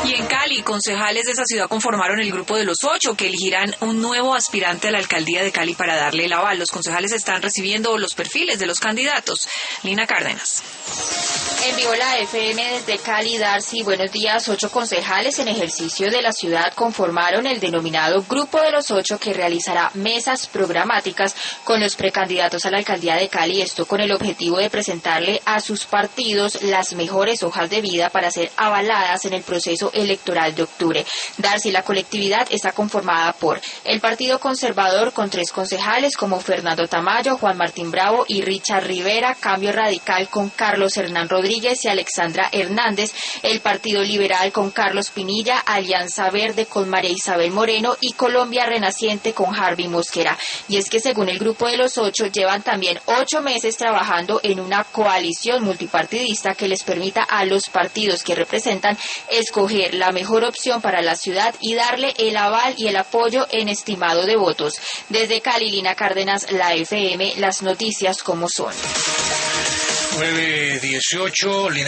Y en Cali, concejales de esa ciudad conformaron el grupo de los 8 que elegirán un nuevo aspirante a la alcaldía de Cali para darle el aval. Los concejales están recibiendo los perfiles de los candidatos. Lina Cárdenas. En vivo la FM desde Cali, Darcy, buenos días. 8 concejales en ejercicio de la ciudad conformaron el denominado Grupo de los 8 que realizará mesas programáticas con los precandidatos a la alcaldía de Cali, esto con el objetivo de presentarle a sus partidos las mejores hojas de vida para ser avaladas en el proceso electoral de octubre. Darcy, la colectividad está conformada por el Partido Conservador con 3 concejales como Fernando Tamayo, Juan Martín Bravo y Richard Rivera, Cambio Radical con Carlos Hernán Rodríguez y Alexandra Hernández, el Partido Liberal con Carlos Pinilla, Alianza Verde con María Isabel Moreno y Colombia Renaciente con Harvey Mosquera. Y es que según el Grupo de los 8 llevan también 8 meses trabajando en una coalición multipartidista que les permita a los partidos que representan escoger la mejor opción para la ciudad y darle el aval y el apoyo en estimado de votos. Desde Cali, Lina Cárdenas, la FM, las noticias como son. 9:18.